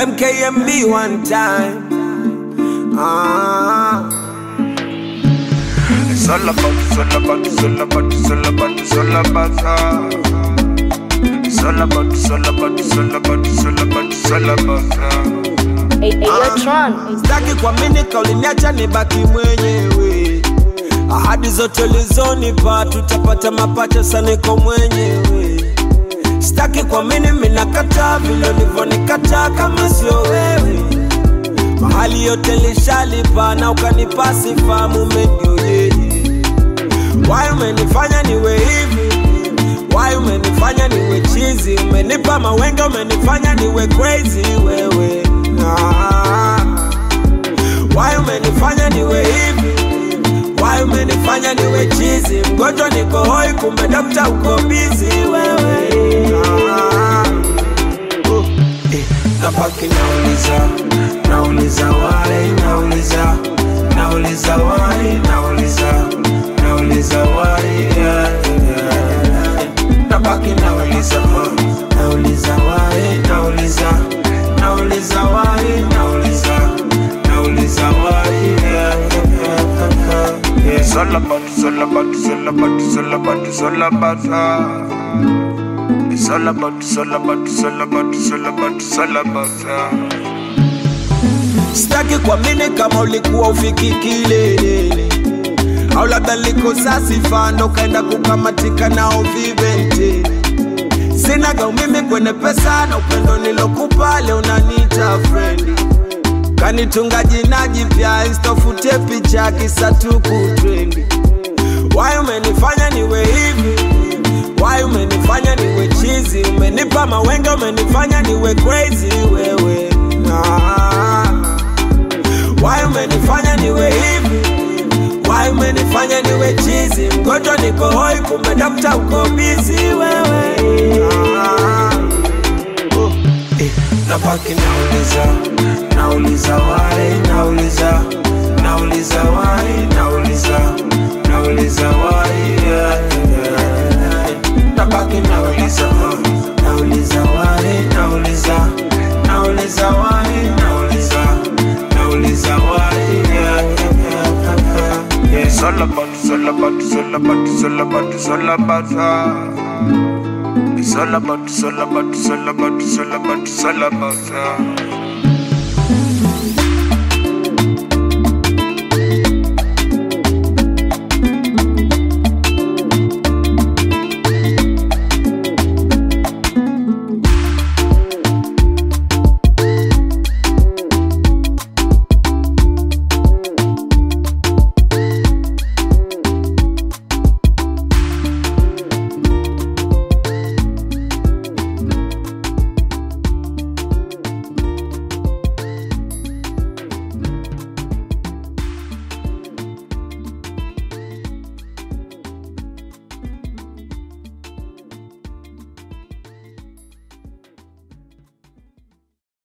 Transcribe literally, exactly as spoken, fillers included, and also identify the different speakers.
Speaker 1: M K M B one time. Ah.
Speaker 2: It's all about, it's all about, it's all about, it's all about, it's all about her. It's all about, it's all about, it's all about, it's all about, it's all about her.
Speaker 3: Hey, hey, yo, Tron.
Speaker 1: Sitaki kuaminika uliniacha nibaki mwenyewe. Ahadi zote ulizonipa tutapata mapato sana niko mwenyewe. Sitaki kuamini mimi nakataa vile ulivyonikata kama sio wewe. Mahali yote lishalipa na ukanipa sifa mume ndio yeye. Why umenifanya niwe hivi? Why umenifanya niwe cheesy? Umenipa mawenge umenifanya niwe crazy wewe. Ah. Why umenifanya niwe hivi? Why umenifanya niwe cheesy? Mgonjwa niko hoi kumbe doctor uko busy wewe. Ah. Oh. Eh. Napaki nauliza, nauliza why, nauliza, nauliza why, nauliza, nauliza why, yeah, yeah. Napaki nauliza, nauliza why, nauliza, nauliza why, nauliza, nauliza why, yeah, yeah.
Speaker 2: It's all about, it's all about, it's all about, it's all about, it's all about her. It's all about, it's all about, it's all about, it's all about, it's all about her.
Speaker 1: Sitaki kuamini kama ulikuwa ufiki kilelele, au labda likosa sifa ndo kaenda kukamatika nao vivente. Sina gau mimi kwenye pesa na upendo nilokupa leo unaniita friend. Kanitunga jina jipya istofute picha kisa tu kutrendi. Why umenifanya niwe hivi? Why umenifanya niwe cheesy? Umenipa mawenge umenifanya niwe crazy wewe. Ah. Why umenifanya niwe hivi? Why umenifanya niwe cheesy? Mgonjwa niko hoi kumbe doctor uko busy wewe. Ah. Oh. Eh. Napaki nauliza, nauliza why, nauliza, nauliza why, nauliza, nauliza why, yeah, yeah. Napaki nauliza, nauliza why, nauliza, nauliza why, nauliza, nauliza why, yeah, yeah.
Speaker 2: It's all about, it's all about, it's all about, it's all about, it's all about her. It's all about, it's all about, it's all about, it's all about, it's all about her.